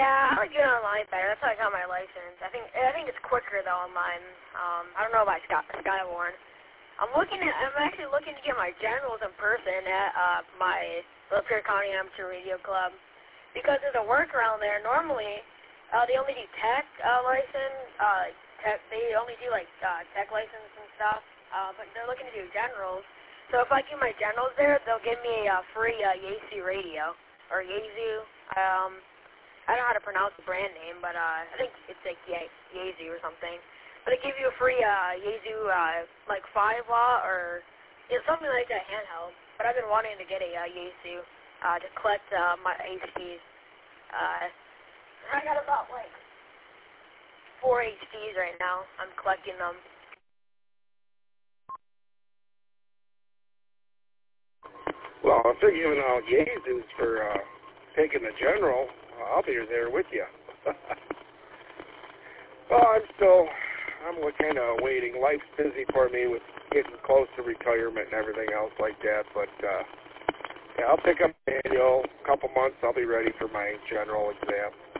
Yeah, I like doing it online better. That's how I got my license. I think it's quicker though online. I don't know about Skywarn. I'm actually looking to get my generals in person at my Lapeer County Amateur Radio Club because there's a workaround there. Normally, they only do tech license. They only do like tech license and stuff. But they're looking to do generals. So if I do my generals there, they'll give me a free Yaesu radio or Yaesu. I don't know how to pronounce the brand name, but I think it's like Yaesu or something. But they give you a free Yaesu like 5-watt or something like that handheld. But I've been wanting to get a Yaesu to collect my HPs. I got about like 4 HPs right now. I'm collecting them. Well, if they're giving out Yaesus for taking the general, I'll be there with you. Well, I'm kind of waiting. Life's busy for me with getting close to retirement and everything else like that. But yeah, I'll pick up the annual. A couple months, I'll be ready for my general exam.